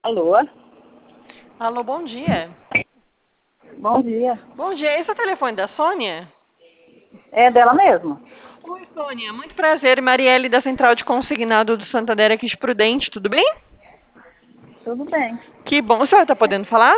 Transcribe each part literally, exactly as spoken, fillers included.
Alô? Alô, bom dia. Bom dia. Bom dia, esse é o telefone da Sônia? É dela mesmo? Oi, Sônia, muito prazer. Marielle da Central de Consignado do Santander aqui de Prudente, tudo bem? Tudo bem. Que bom. A senhora está podendo falar?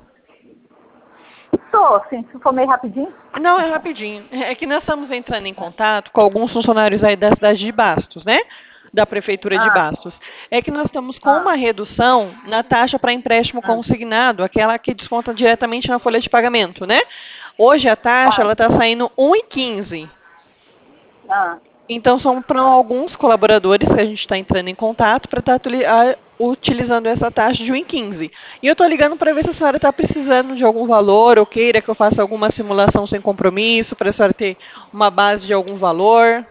Tô, sim. Se for meio rapidinho. Não, é rapidinho. É que nós estamos entrando em contato com alguns funcionários aí da cidade de Bastos, né? Da Prefeitura de Ah, Bastos. É que nós estamos com ah, uma redução na taxa para empréstimo ah, consignado, aquela que desconta diretamente na folha de pagamento, né? Hoje a taxa ela ah, está saindo um vírgula quinze. ah. Então, são para alguns colaboradores que a gente está entrando em contato para estar utilizando essa taxa de um vírgula quinze. E eu estou ligando para ver se a senhora está precisando de algum valor ou queira que eu faça alguma simulação sem compromisso para a senhora ter uma base de algum valor.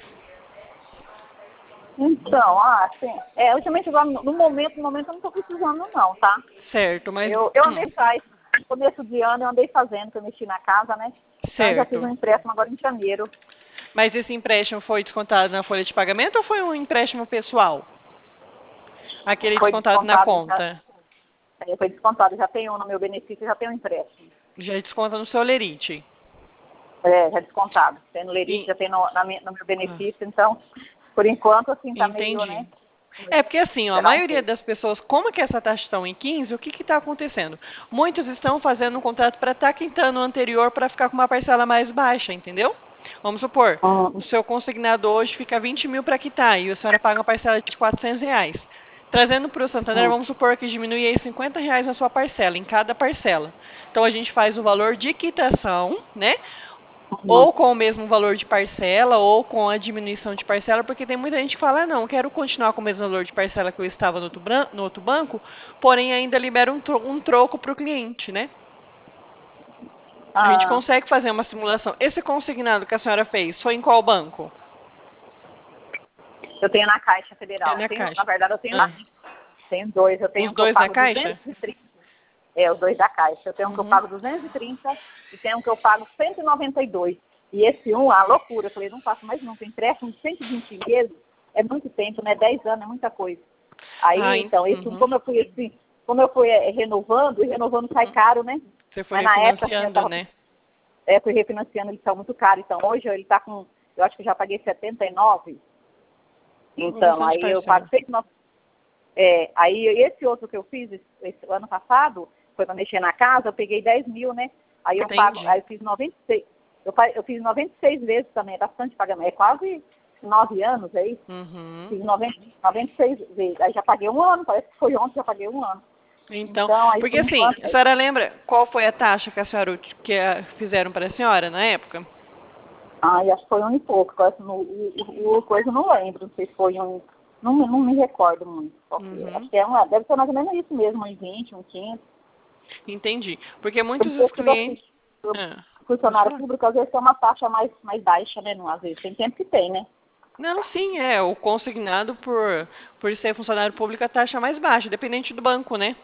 Então, ah, sim. É, ultimamente, agora, no no momento, no momento eu não tô precisando não, tá? Certo, mas... Eu, eu hum, andei faz, começo de ano eu andei fazendo, que eu mexi na casa, né? Então eu já fiz um certo. empréstimo agora em janeiro. Mas esse empréstimo foi descontado na folha de pagamento ou foi um empréstimo pessoal? Aquele Foi descontado na descontado, já, conta? é, foi descontado, já tenho no meu benefício, já tenho um empréstimo. Já desconta no seu lerite. É, já descontado. Tem no Lerite, E, já tem no, na minha- no meu ah, benefício, então, por enquanto, assim, tá meio, entendi. né? Vou É porque assim, ó, a esperar um maioria pouco. das pessoas, como que essa taxa está em quinze, o que está acontecendo? Muitos estão fazendo um contrato para estar quitando o anterior para ficar com uma parcela mais baixa, entendeu? Vamos supor, o Hum, seu consignado hoje fica vinte mil para quitar e a senhora paga uma parcela de quatrocentos reais. Trazendo para o Santander, hum, vamos supor que diminui aí cinquenta reais na sua parcela, em cada parcela. Então a gente faz o valor de quitação, né? hum. Ou com o mesmo valor de parcela, ou com a diminuição de parcela, porque tem muita gente que fala, ah, não, quero continuar com o mesmo valor de parcela que eu estava no outro, bran- no outro banco, porém ainda libera um, tro um troco para o cliente, né? A gente Ah, consegue fazer uma simulação. Esse consignado que a senhora fez, foi em qual banco? eu tenho na Caixa É Federal. na Tenho, na Caixa. verdade, eu tenho, Ah, tenho dois. Eu tenho os um que eu dois na pago Caixa? duzentos e trinta. É, os dois da Caixa. Eu tenho um que eu Uhum. pago duzentos e trinta e tenho um que eu pago cento e noventa e dois. E esse um, a loucura. Eu falei, não faço mais nunca. Empréstimo de cento e vinte meses é muito tempo, né? dez anos é muita coisa. Ah, Aí, en- então, esse um, uhum. como eu fui assim, como eu fui é, renovando, e renovando sai Uhum. caro, né? Você foi Mas na época, assim, eu refinanciando, tava, né? é, fui refinanciando, ele está muito caro. Então, hoje ele está com, eu acho que eu já paguei setenta e nove. Com Então, bastante aí eu pago parcela. cento e nove. É, aí esse outro que eu fiz esse, esse ano passado, foi para mexer na casa, eu peguei dez mil, né? Aí eu pago, Entendi. aí eu fiz noventa e seis. Eu, pa- eu fiz noventa e seis vezes também, é bastante pagamento. É quase nove anos aí. Uhum. Fiz noventa, noventa e seis vezes. Aí já paguei um ano, parece que foi ontem, já paguei um ano. Então, Então, aí porque por assim, enquanto, a senhora lembra qual foi a taxa que a senhora ut- que a- fizeram para a senhora na época? ai, acho que foi um e pouco. Agora, no, o, o, o coisa eu não lembro, não sei se foi um. Não, me- não me recordo muito. Qual que é. Acho Uhum. que é uma, deve ser mais ou menos isso mesmo, um vinte, um quinze. Entendi. Porque muitos Porque, dos tipo assim, clientes. Ah, pode funcionário falar? público, às vezes tem uma taxa mais, mais baixa, né? Não, às vezes tem tempo que tem, né? Não, sim, é. O consignado por, por ser funcionário público a taxa é mais baixa, dependente do banco, né?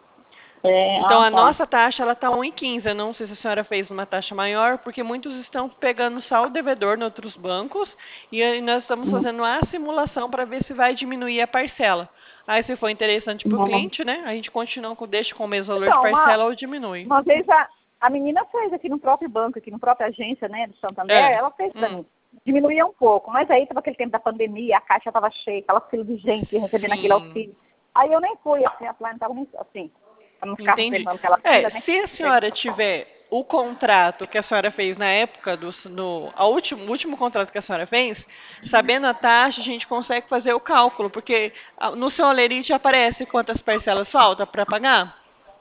É, Então ah, a tá. nossa taxa ela está um vírgula quinze. Eu não sei se a senhora fez uma taxa maior, porque muitos estão pegando só o devedor em outros bancos e aí nós estamos Hum, fazendo a simulação para ver se vai diminuir a parcela. Aí se for interessante para o hum. cliente, né? A gente continua com deixa com o mesmo valor de Então, uma, parcela ou diminui. uma vez a, a menina fez aqui no próprio banco, aqui no própria agência, né, de Santander, É. ela fez pra Hum, mim. Diminuía um pouco, mas aí tava aquele tempo da pandemia, a caixa tava cheia, aquela fila de gente recebendo aquele sim. auxílio. Aí eu nem fui, assim, a fulana tava nem, assim, pra não ficar Entendi. reservando aquela É, fila, né? se a senhora tiver o contrato que a senhora fez na época do no, a último, o último contrato que a senhora fez, sabendo a taxa, a gente consegue fazer o cálculo, porque ah, no seu olerite aparece quantas parcelas falta para pagar?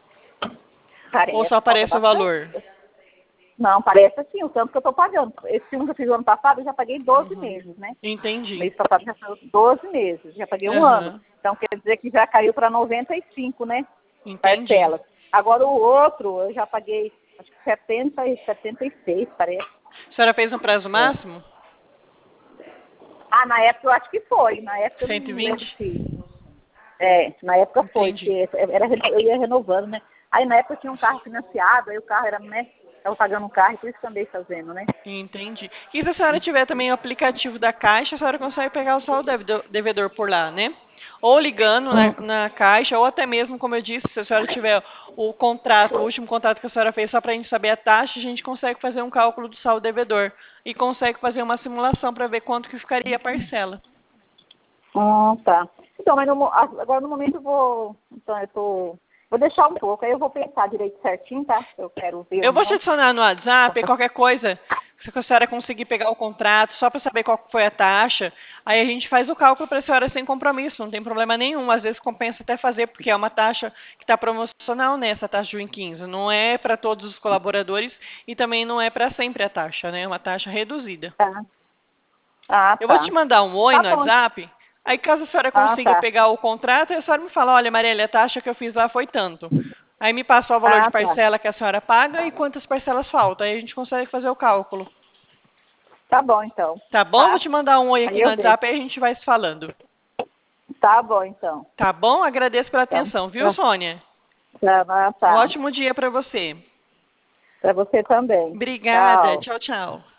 Ou só Parece, falta aparece o bastante. valor? Não, parece assim, o tanto que eu tô pagando. Esse filme que eu fiz o ano passado, eu já paguei doze Uhum. meses, né? Entendi. Mês passado já saiu doze meses, já paguei um ano. Aham. Então quer dizer que já caiu para noventa e cinco, né? Entendi. Parcelas. Agora o outro, eu já paguei acho que setenta e setenta e seis, parece. A senhora fez no prazo É. máximo? Ah, na época eu acho que foi. Na época eu cento e não lembro vinte? se. É, na época foi, Entendi. porque era, eu ia renovando, né? Aí na época eu tinha um carro financiado, aí o carro era, né? Estava pagando um carro, por isso que eu andei fazendo, né? Entendi. E se a senhora tiver também o aplicativo da Caixa, a senhora consegue pegar o saldo devedor devedor por lá, né? Ou ligando na, Hum. na caixa, ou até mesmo, como eu disse, se a senhora tiver o contrato, o último contrato que a senhora fez, só para a gente saber a taxa, a gente consegue fazer um cálculo do saldo devedor. E consegue fazer uma simulação para ver quanto que ficaria a parcela. Hum, tá. Então, mas no, mo- agora no momento eu vou. Então, eu tô. Vou deixar um pouco, aí eu vou pensar direito certinho, tá? Eu quero ver Eu ou vou te não. adicionar no WhatsApp, e qualquer coisa, se a senhora conseguir pegar o contrato, só para saber qual que foi a taxa, aí a gente faz o cálculo para a senhora sem compromisso, não tem problema nenhum. Às vezes compensa até fazer, porque é uma taxa que está promocional nessa taxa de um vírgula quinze. Não é para todos os colaboradores e também não é para sempre a taxa, né? É uma taxa reduzida. Tá. Ah, Eu vou te tá. mandar um oi Tá no bom. WhatsApp, aí caso a senhora Ah, consiga tá. pegar o contrato, aí a senhora me fala, olha, Marielle, a taxa que eu fiz lá foi tanto. Aí me passa o valor de Ah, tá. parcela que a senhora paga e quantas parcelas faltam. Aí a gente consegue fazer o cálculo. Tá bom, então. Tá bom? Vou Tá? te mandar um oi Aí aqui no eu vejo. WhatsApp e a gente vai se falando. Tá bom, então. Tá bom? Agradeço pela Então, atenção, viu, tá. Sônia? Ah, Um tá. ótimo dia para você. Pra você também. Obrigada. Tchau. Tchau, tchau.